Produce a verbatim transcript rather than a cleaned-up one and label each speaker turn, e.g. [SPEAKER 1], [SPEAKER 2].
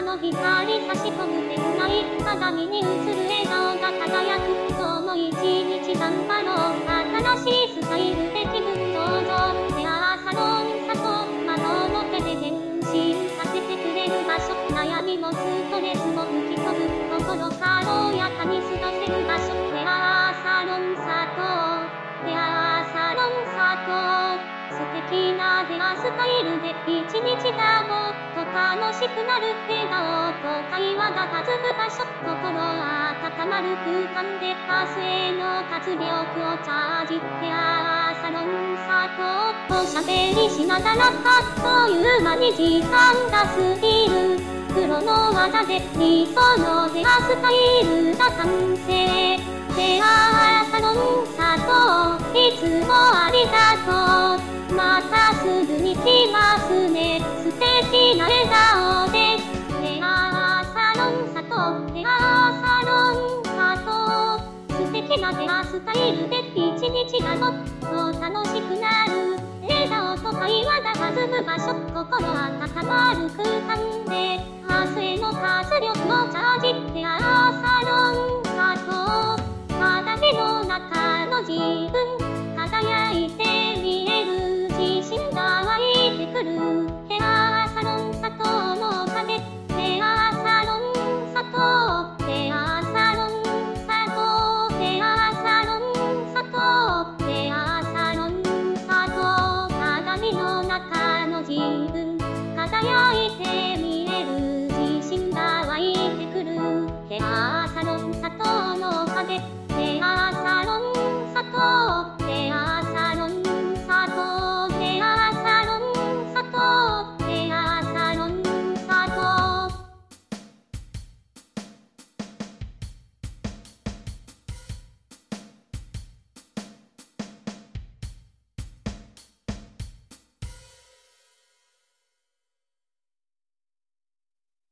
[SPEAKER 1] の光差し込む手ない鏡に映る笑顔が輝く今日も一日頑張ろう新しいスタイルで気分登場ヘアサロンサトン窓の手で変身させてくれる場所悩みもストレスも吹き飛ぶ心軽やかに過ごせる場所ヘアサロンサトンヘアサロンサトン素敵なヘアスタイルで一日がもっと楽しくなる笑顔と会話が弾む場所心温まる空間で明日への活力をチャージヘアサロンサトンおしゃべりしながらあっという間に時間が過ぎるプロの技で理想のヘアスタイルが完成ヘアサロンサトンいつもありがとうまたすぐに来ますね素敵な笑顔でヘアサロンサトヘアサロンサト素敵なヘアスタイルで一日がもっと楽しくなる笑顔と会話が弾む場所心温まる空間で明日への活力をチャージヘアサロンサト鏡の中の自分輝いて見える自信が湧いてくるヘアサロンサトのおかげヘアサロンサトヘアサロンサトヘアサロンサトヘアサロンサト鏡の中の自分輝いて見える自信が湧いてくるヘアサロンサトのおかげヘアサロンサト